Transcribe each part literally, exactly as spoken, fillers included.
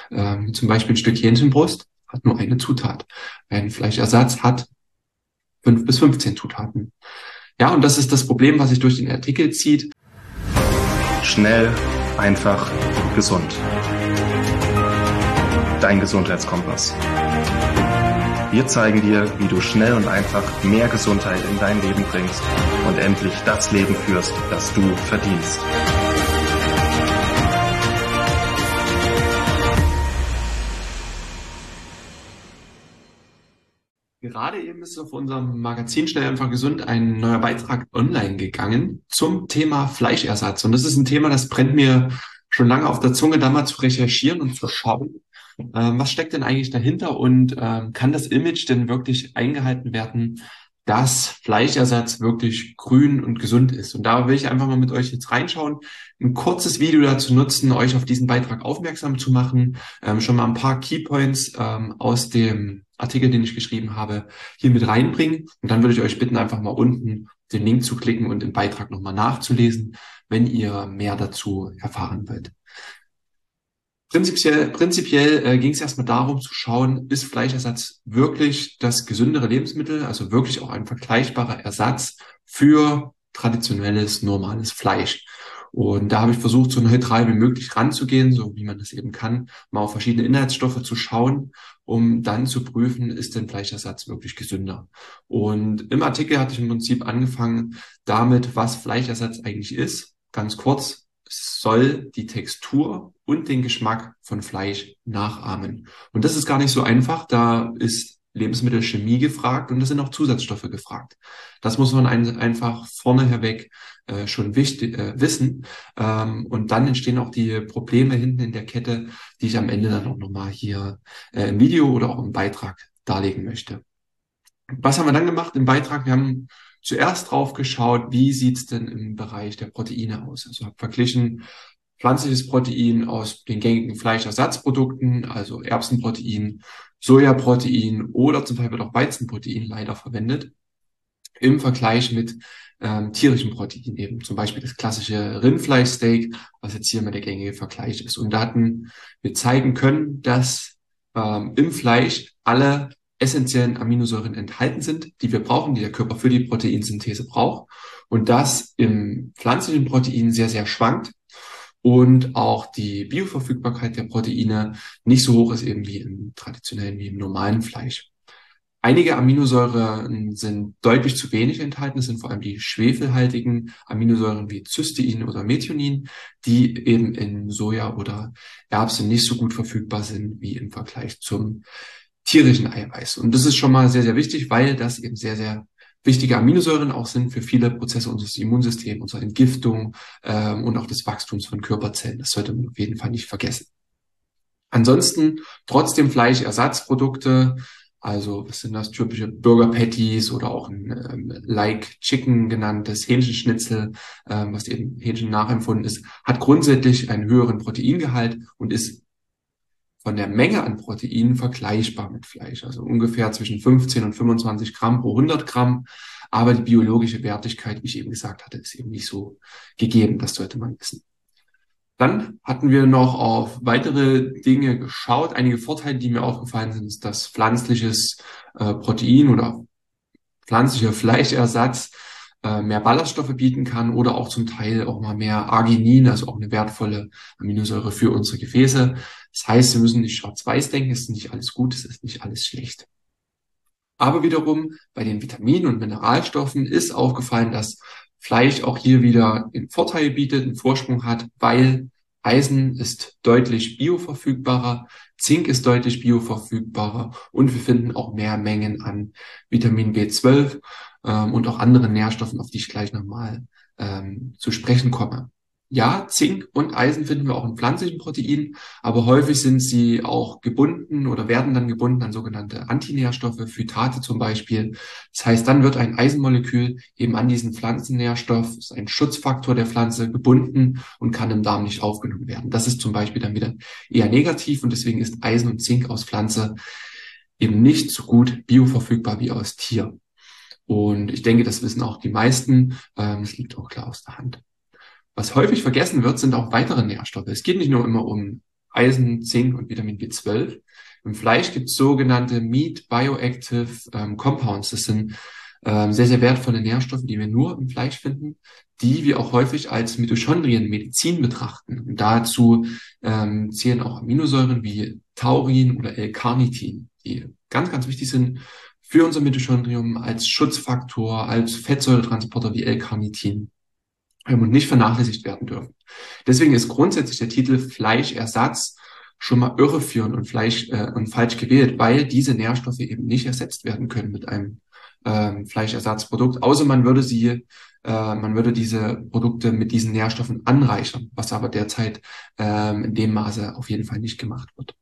Ähm, zum Beispiel ein Stück Hähnchenbrust hat nur eine Zutat. Ein Fleischersatz hat fünf bis fünfzehn Zutaten. Ja, und das ist das Problem, was sich durch den Artikel zieht. Schnell, einfach, gesund. Dein Gesundheitskompass. Wir zeigen dir, wie du schnell und einfach mehr Gesundheit in dein Leben bringst und endlich das Leben führst, das du verdienst. Gerade eben ist auf unserem Magazin Schnell einfach gesund ein neuer Beitrag online gegangen zum Thema Fleischersatz. Und das ist ein Thema, das brennt mir schon lange auf der Zunge, da mal zu recherchieren und zu schauen, ähm, was steckt denn eigentlich dahinter und ähm, kann das Image denn wirklich eingehalten werden, dass Fleischersatz wirklich grün und gesund ist. Und da will ich einfach mal mit euch jetzt reinschauen, ein kurzes Video dazu nutzen, euch auf diesen Beitrag aufmerksam zu machen, ähm, schon mal ein paar Keypoints ähm, aus dem Artikel, den ich geschrieben habe, hier mit reinbringen. Und dann würde ich euch bitten, einfach mal unten den Link zu klicken und im Beitrag nochmal nachzulesen, wenn ihr mehr dazu erfahren wollt. Prinzipiell, prinzipiell äh, ging es erstmal darum zu schauen, ist Fleischersatz wirklich das gesündere Lebensmittel, also wirklich auch ein vergleichbarer Ersatz für traditionelles, normales Fleisch. Und da habe ich versucht, so neutral wie möglich ranzugehen, so wie man das eben kann, mal auf verschiedene Inhaltsstoffe zu schauen, um dann zu prüfen, ist denn Fleischersatz wirklich gesünder. Und im Artikel hatte ich im Prinzip angefangen damit, was Fleischersatz eigentlich ist. Ganz kurz, es soll die Textur und den Geschmack von Fleisch nachahmen. Und das ist gar nicht so einfach, da ist Lebensmittelchemie gefragt und es sind auch Zusatzstoffe gefragt. Das muss man ein, einfach vorneheweg äh, schon wichtig, äh, wissen. Ähm, und dann entstehen auch die Probleme hinten in der Kette, die ich am Ende dann auch nochmal hier äh, im Video oder auch im Beitrag darlegen möchte. Was haben wir dann gemacht im Beitrag? Wir haben zuerst drauf geschaut, wie sieht's denn im Bereich der Proteine aus? Also habe verglichen pflanzliches Protein aus den gängigen Fleischersatzprodukten, also Erbsenprotein, Sojaprotein oder zum Teil wird auch Weizenprotein leider verwendet, im Vergleich mit ähm, tierischem Protein, eben zum Beispiel das klassische Rindfleischsteak, was jetzt hier mal der gängige Vergleich ist. Und da hatten wir zeigen können, dass ähm, im Fleisch alle essentiellen Aminosäuren enthalten sind, die wir brauchen, die der Körper für die Proteinsynthese braucht. Und das im pflanzlichen Protein sehr, sehr schwankt. Und auch die Bioverfügbarkeit der Proteine nicht so hoch ist eben wie im traditionellen, wie im normalen Fleisch. Einige Aminosäuren sind deutlich zu wenig enthalten. Das sind vor allem die schwefelhaltigen Aminosäuren wie Cystein oder Methionin, die eben in Soja oder Erbsen nicht so gut verfügbar sind wie im Vergleich zum tierischen Eiweiß. Und das ist schon mal sehr, sehr wichtig, weil das eben sehr, sehr wichtige Aminosäuren auch sind für viele Prozesse unseres Immunsystems, unserer Entgiftung ähm, und auch des Wachstums von Körperzellen. Das sollte man auf jeden Fall nicht vergessen. Ansonsten trotzdem Fleischersatzprodukte, also was sind das, typische Burger Patties oder auch ein ähm, Like Chicken genanntes Hähnchenschnitzel, ähm, was eben Hähnchen nachempfunden ist, hat grundsätzlich einen höheren Proteingehalt und ist von der Menge an Proteinen vergleichbar mit Fleisch, also ungefähr zwischen fünfzehn und fünfundzwanzig Gramm pro hundert Gramm. Aber die biologische Wertigkeit, wie ich eben gesagt hatte, ist eben nicht so gegeben. Das sollte man wissen. Dann hatten wir noch auf weitere Dinge geschaut. Einige Vorteile, die mir aufgefallen sind, ist, dass pflanzliches äh, Protein oder pflanzlicher Fleischersatz äh, mehr Ballaststoffe bieten kann oder auch zum Teil auch mal mehr Arginin, also auch eine wertvolle Aminosäure für unsere Gefäße. Das heißt, wir müssen nicht schwarz-weiß denken, es ist nicht alles gut, es ist nicht alles schlecht. Aber wiederum bei den Vitaminen und Mineralstoffen ist aufgefallen, dass Fleisch auch hier wieder einen Vorteil bietet, einen Vorsprung hat, weil Eisen ist deutlich bioverfügbarer, Zink ist deutlich bioverfügbarer und wir finden auch mehr Mengen an Vitamin B zwölf ähm, und auch anderen Nährstoffen, auf die ich gleich nochmal ähm, zu sprechen komme. Ja, Zink und Eisen finden wir auch in pflanzlichen Proteinen, aber häufig sind sie auch gebunden oder werden dann gebunden an sogenannte Antinährstoffe, Phytate zum Beispiel. Das heißt, dann wird ein Eisenmolekül eben an diesen Pflanzennährstoff, ist ein Schutzfaktor der Pflanze, gebunden und kann im Darm nicht aufgenommen werden. Das ist zum Beispiel dann wieder eher negativ und deswegen ist Eisen und Zink aus Pflanze eben nicht so gut bioverfügbar wie aus Tier. Und ich denke, das wissen auch die meisten. Es liegt auch klar aus der Hand. Was häufig vergessen wird, sind auch weitere Nährstoffe. Es geht nicht nur immer um Eisen, Zink und Vitamin B zwölf. Im Fleisch gibt es sogenannte Meat Bioactive ähm, Compounds. Das sind ähm, sehr, sehr wertvolle Nährstoffe, die wir nur im Fleisch finden, die wir auch häufig als Mitochondrienmedizin betrachten. Und dazu ähm, zählen auch Aminosäuren wie Taurin oder L-Carnitin, die ganz, ganz wichtig sind für unser Mitochondrium als Schutzfaktor, als Fettsäuretransporter wie L-Carnitin ähm, und nicht vernachlässigt werden dürfen. Deswegen ist grundsätzlich der Titel Fleischersatz schon mal irreführend und, Fleisch, äh, und falsch gewählt, weil diese Nährstoffe eben nicht ersetzt werden können mit einem ähm, Fleischersatzprodukt, außer man würde sie, äh, man würde diese Produkte mit diesen Nährstoffen anreichern, was aber derzeit ähm, in dem Maße auf jeden Fall nicht gemacht wird.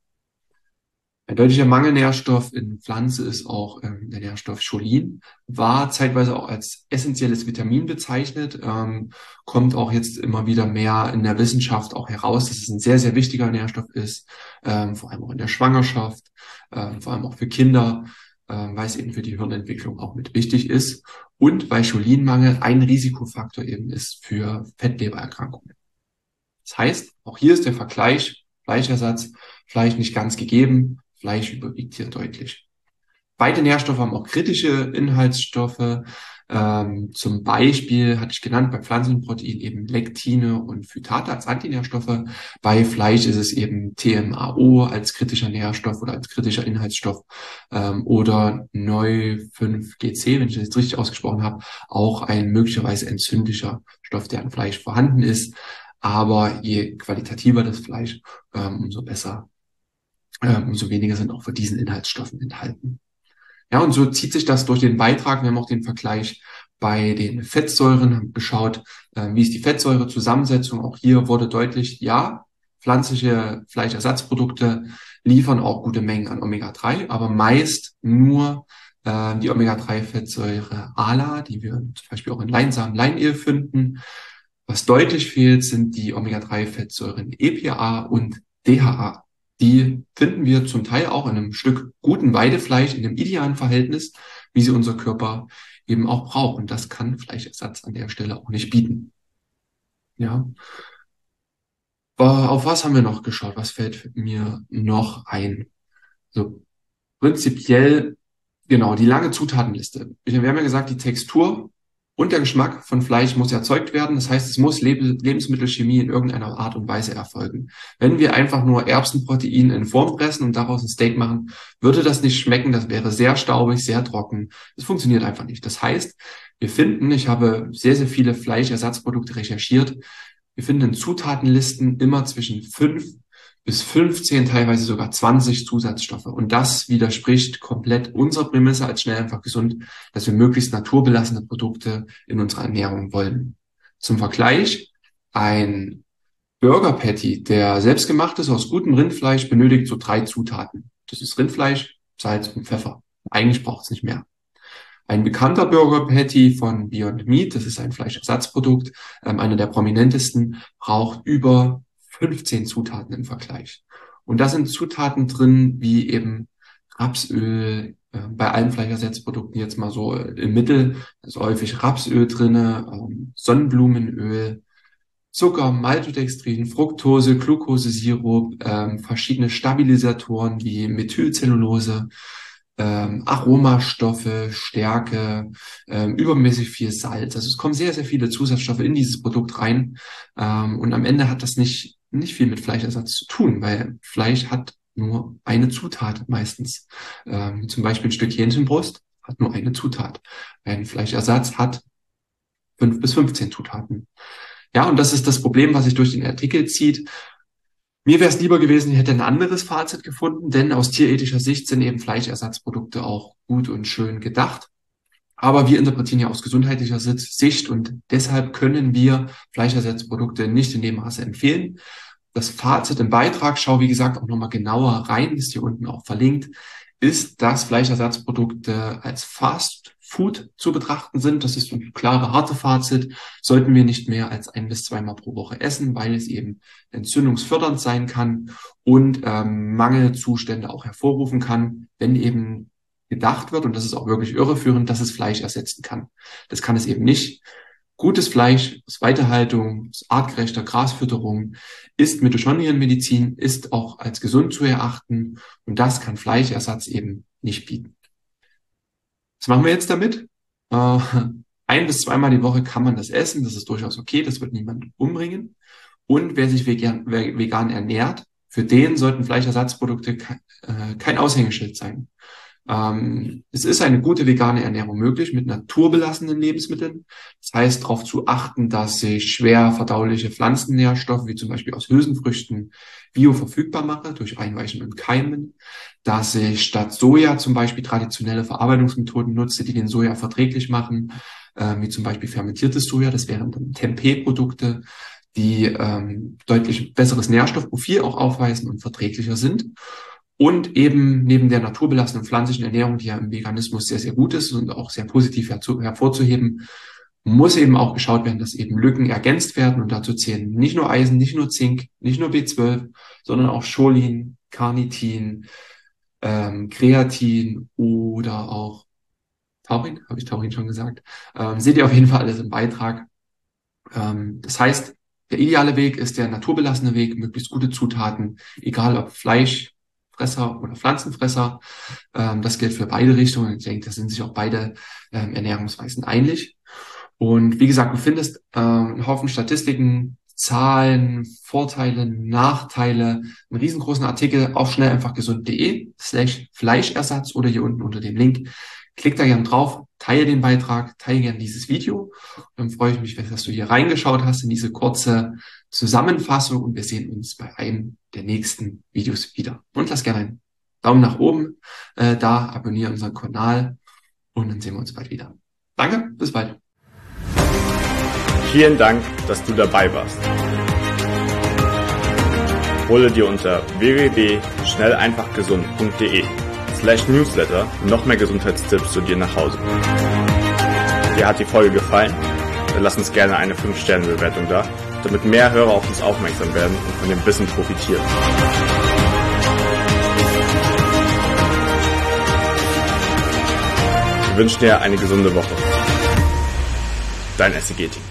Ein deutlicher Mangelnährstoff in Pflanze ist auch ähm, der Nährstoff Cholin, war zeitweise auch als essentielles Vitamin bezeichnet, ähm, kommt auch jetzt immer wieder mehr in der Wissenschaft auch heraus, dass es ein sehr, sehr wichtiger Nährstoff ist, ähm, vor allem auch in der Schwangerschaft, ähm, vor allem auch für Kinder, ähm, weil es eben für die Hirnentwicklung auch mit wichtig ist und weil Cholinmangel ein Risikofaktor eben ist für Fettlebererkrankungen. Das heißt, auch hier ist der Vergleich Fleischersatz vielleicht nicht ganz gegeben. Fleisch überwiegt hier deutlich. Beide Nährstoffe haben auch kritische Inhaltsstoffe. Ähm, zum Beispiel hatte ich genannt bei Pflanzenprotein eben Lektine und Phytate als Antinährstoffe. Bei Fleisch ist es eben T M A O als kritischer Nährstoff oder als kritischer Inhaltsstoff ähm, oder Neu fünf G C, wenn ich das jetzt richtig ausgesprochen habe, auch ein möglicherweise entzündlicher Stoff, der im Fleisch vorhanden ist. Aber je qualitativer das Fleisch, ähm, umso besser. Ähm, umso weniger sind auch von diesen Inhaltsstoffen enthalten. Ja, und so zieht sich das durch den Beitrag. Wir haben auch den Vergleich bei den Fettsäuren, haben geschaut, äh, wie ist die Fettsäurezusammensetzung. Auch hier wurde deutlich, ja, pflanzliche Fleischersatzprodukte liefern auch gute Mengen an Omega drei, aber meist nur äh, die Omega drei Fettsäure A L A, die wir zum Beispiel auch in Leinsamen, Leinöl finden. Was deutlich fehlt, sind die Omega drei Fettsäuren E P A und D H A. Die finden wir zum Teil auch in einem Stück guten Weidefleisch in einem idealen Verhältnis, wie sie unser Körper eben auch braucht. Und das kann Fleischersatz an der Stelle auch nicht bieten. Ja. Auf was haben wir noch geschaut? Was fällt mir noch ein? So, prinzipiell, genau, die lange Zutatenliste. Wir haben ja gesagt, die Textur und der Geschmack von Fleisch muss erzeugt werden. Das heißt, es muss Leb- Lebensmittelchemie in irgendeiner Art und Weise erfolgen. Wenn wir einfach nur Erbsenprotein in Form pressen und daraus ein Steak machen, würde das nicht schmecken. Das wäre sehr staubig, sehr trocken. Das funktioniert einfach nicht. Das heißt, wir finden, ich habe sehr, sehr viele Fleischersatzprodukte recherchiert, wir finden in Zutatenlisten immer zwischen fünf bis fünfzehn, teilweise sogar zwanzig Zusatzstoffe. Und das widerspricht komplett unserer Prämisse als schnell einfach gesund, dass wir möglichst naturbelassene Produkte in unserer Ernährung wollen. Zum Vergleich, ein Burger Patty, der selbstgemacht ist aus gutem Rindfleisch, benötigt so drei Zutaten. Das ist Rindfleisch, Salz und Pfeffer. Eigentlich braucht es nicht mehr. Ein bekannter Burger Patty von Beyond Meat, das ist ein Fleischersatzprodukt, ähm, einer der prominentesten, braucht über fünfzehn Zutaten im Vergleich. Und da sind Zutaten drin, wie eben Rapsöl, äh, bei allen Fleischersatzprodukten jetzt mal so im Mittel, ist häufig Rapsöl drinne, ähm, Sonnenblumenöl, Zucker, Maltodextrin, Fructose, Glukosesirup, ähm, verschiedene Stabilisatoren wie Methylcellulose, ähm, Aromastoffe, Stärke, ähm, übermäßig viel Salz. Also es kommen sehr, sehr viele Zusatzstoffe in dieses Produkt rein. Ähm, und am Ende hat das nicht, nicht viel mit Fleischersatz zu tun, weil Fleisch hat nur eine Zutat meistens. Ähm, zum Beispiel ein Stück Hähnchenbrust hat nur eine Zutat. Ein Fleischersatz hat fünf bis fünfzehn Zutaten. Ja, und das ist das Problem, was sich durch den Artikel zieht. Mir wäre es lieber gewesen, ich hätte ein anderes Fazit gefunden, denn aus tierethischer Sicht sind eben Fleischersatzprodukte auch gut und schön gedacht. Aber wir interpretieren ja aus gesundheitlicher Sicht und deshalb können wir Fleischersatzprodukte nicht in dem Maße empfehlen. Das Fazit im Beitrag, schau wie gesagt auch nochmal genauer rein, ist hier unten auch verlinkt, ist, dass Fleischersatzprodukte als Fast Food zu betrachten sind. Das ist ein klare, harte Fazit. Sollten wir nicht mehr als ein bis zweimal pro Woche essen, weil es eben entzündungsfördernd sein kann und ähm, Mangelzustände auch hervorrufen kann, wenn eben gedacht wird, und das ist auch wirklich irreführend, dass es Fleisch ersetzen kann. Das kann es eben nicht. Gutes Fleisch aus Weiterhaltung, aus artgerechter Grasfütterung ist Mitochondrienmedizin, ist auch als gesund zu erachten und das kann Fleischersatz eben nicht bieten. Was machen wir jetzt damit? Äh, ein bis zweimal die Woche kann man das essen, das ist durchaus okay, das wird niemanden umbringen. Und wer sich vegan, wer vegan ernährt, für den sollten Fleischersatzprodukte kein, äh, kein Aushängeschild sein. Ähm, es ist eine gute vegane Ernährung möglich mit naturbelassenen Lebensmitteln. Das heißt, darauf zu achten, dass ich schwer verdauliche Pflanzennährstoffe, wie zum Beispiel aus Hülsenfrüchten, bio verfügbar mache durch Einweichen und Keimen. Dass ich statt Soja zum Beispiel traditionelle Verarbeitungsmethoden nutze, die den Soja verträglich machen, äh, wie zum Beispiel fermentiertes Soja. Das wären dann Tempeh-Produkte, die ähm, deutlich besseres Nährstoffprofil auch aufweisen und verträglicher sind. Und eben neben der naturbelassenen pflanzlichen Ernährung, die ja im Veganismus sehr, sehr gut ist und auch sehr positiv herzu, hervorzuheben, muss eben auch geschaut werden, dass eben Lücken ergänzt werden. Und dazu zählen nicht nur Eisen, nicht nur Zink, nicht nur B zwölf, sondern auch Cholin, Carnitin, ähm, Kreatin oder auch Taurin, habe ich Taurin schon gesagt. Ähm, seht ihr auf jeden Fall alles im Beitrag. Ähm, das heißt, der ideale Weg ist der naturbelassene Weg, möglichst gute Zutaten, egal ob Fleisch, Fresser oder Pflanzenfresser. Ähm, das gilt für beide Richtungen. Ich denke, da sind sich auch beide ähm, Ernährungsweisen einig. Und wie gesagt, du findest äh, einen Haufen Statistiken, Zahlen, Vorteile, Nachteile, einen riesengroßen Artikel auf schnell einfach gesund punkt de slash Fleischersatz oder hier unten unter dem Link. Klick da gern drauf, teile den Beitrag, teile gern dieses Video. Dann freue ich mich, dass du hier reingeschaut hast in diese kurze Zusammenfassung und wir sehen uns bei einem der nächsten Videos wieder. Und lass gerne einen Daumen nach oben äh, da, abonniere unseren Kanal und dann sehen wir uns bald wieder. Danke, bis bald. Vielen Dank, dass du dabei warst. Hole dir unter w w w punkt schnell einfach gesund punkt de slash newsletter noch mehr Gesundheitstipps zu dir nach Hause. Dir hat die Folge gefallen? Dann lass uns gerne eine fünf Sterne Bewertung da, damit mehr Hörer auf uns aufmerksam werden und von dem Wissen profitieren. Wir wünschen dir eine gesunde Woche. Dein S C G-Team.